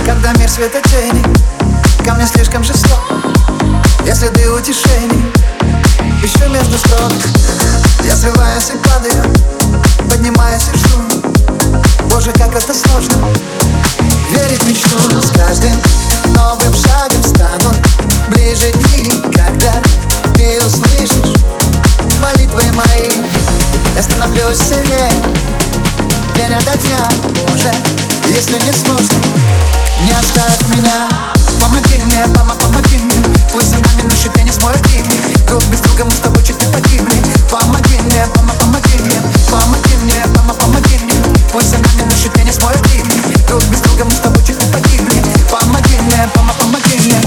Когда мир светотени, ко мне слишком жесток. Я следы утешений ищу между строк. Я срываюсь и падаю, поднимаюсь и жду. Боже, как это сложно верить в мечту. С каждым новым шагом стану ближе дни, когда ты услышишь молитвы мои. Я становлюсь сильнее день ото дня. Боже, если не сложно, не оставь меня. Помоги мне, помоги мне. Пусть за нами ночью теннис мой активный. Друг без друга мы с тобой чуть не погибли. Помоги мне, помоги мне. Помоги мне, помоги мне. Пусть за нами ночью теннис мой активный. Друг без друга мы с тобой чуть не погибли. Помоги мне, помоги мне.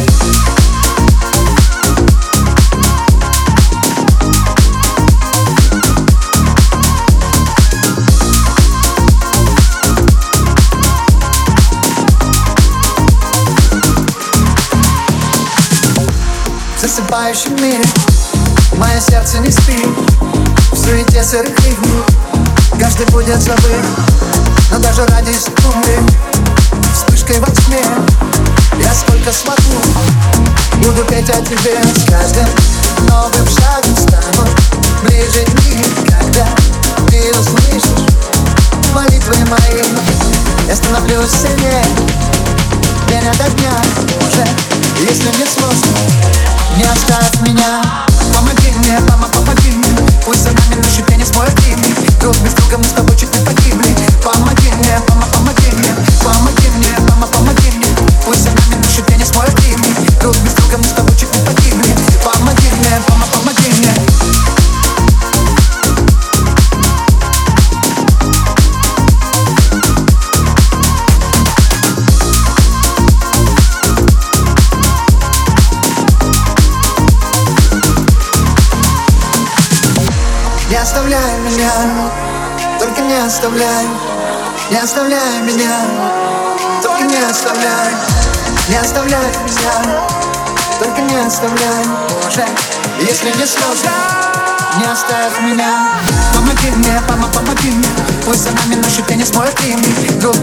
В засыпающем мире мое сердце не спит. В суете сырых ритмов каждый будет забыт. Но даже ради секунды вспышкой во тьме я сколько смогу буду петь о тебе. С каждым новым шагом стану ближе дни, когда ты услышишь молитвы мои. Я становлюсь сильнее день ото дня. Боже, если мне сложно, не оставь меня. Помоги мне, помоги мне. Пусть за нами ночью теннис мой активный. Друг без друга мы с тобой чуть не погибли. Помоги мне, помоги мне. Помоги мне, помоги мне. Пусть за нами ночью теннис мой активный. Друг без друга мы с тобой чуть не погибли. Помоги мне, помоги мне. Не оставляй меня, только не оставляй. Не оставляй меня, только не оставляй. Не оставляй меня, только не оставляй. Боже, если не сложно, не оставь меня. Помоги мне, помоги мне. Пусть за нами ночью теннис мой активный. Друг